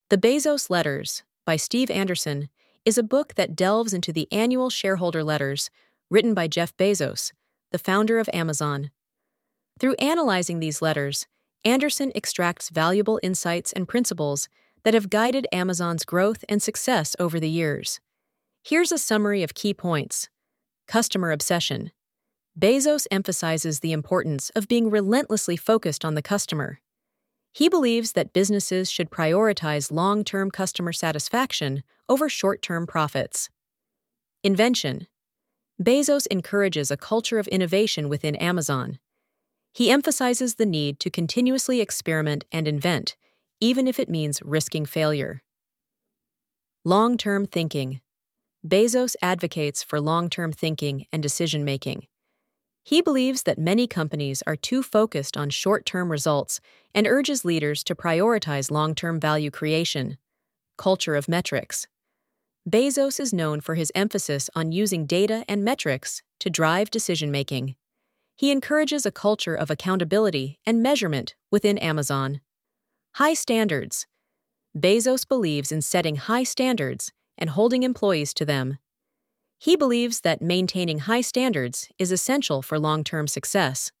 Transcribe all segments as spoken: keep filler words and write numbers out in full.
The Bezos Letters by Steve Anderson is a book that delves into the annual shareholder letters written by Jeff Bezos, the founder of Amazon. Through analyzing these letters, Anderson extracts valuable insights and principles that have guided Amazon's growth and success over the years. Here's a summary of key points. Customer obsession. Bezos emphasizes the importance of being relentlessly focused on the customer. He believes that businesses should prioritize long-term customer satisfaction over short-term profits. Invention. Bezos encourages a culture of innovation within Amazon. He emphasizes the need to continuously experiment and invent, even if it means risking failure. Long-term thinking. Bezos advocates for long-term thinking and decision-making. He believes that many companies are too focused on short-term results and urges leaders to prioritize long-term value creation. Culture of metrics. Bezos is known for his emphasis on using data and metrics to drive decision-making. He encourages a culture of accountability and measurement within Amazon. High standards. Bezos believes in setting high standards and holding employees to them. He believes that maintaining high standards is essential for long-term success.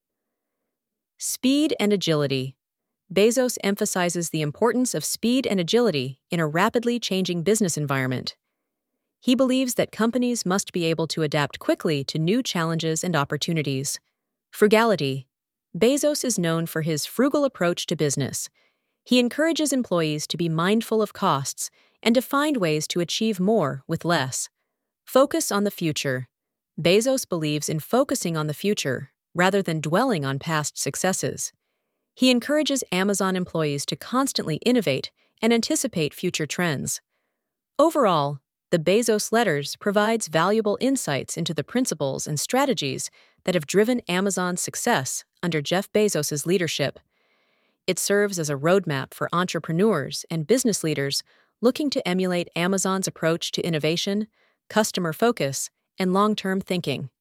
Speed and agility. Bezos emphasizes the importance of speed and agility in a rapidly changing business environment. He believes that companies must be able to adapt quickly to new challenges and opportunities. Frugality. Bezos is known for his frugal approach to business. He encourages employees to be mindful of costs and to find ways to achieve more with less. Focus on the future. Bezos believes in focusing on the future rather than dwelling on past successes. He encourages Amazon employees to constantly innovate and anticipate future trends. Overall, the Bezos Letters provides valuable insights into the principles and strategies that have driven Amazon's success under Jeff Bezos' leadership. It serves as a roadmap for entrepreneurs and business leaders looking to emulate Amazon's approach to innovation, customer focus, and long-term thinking.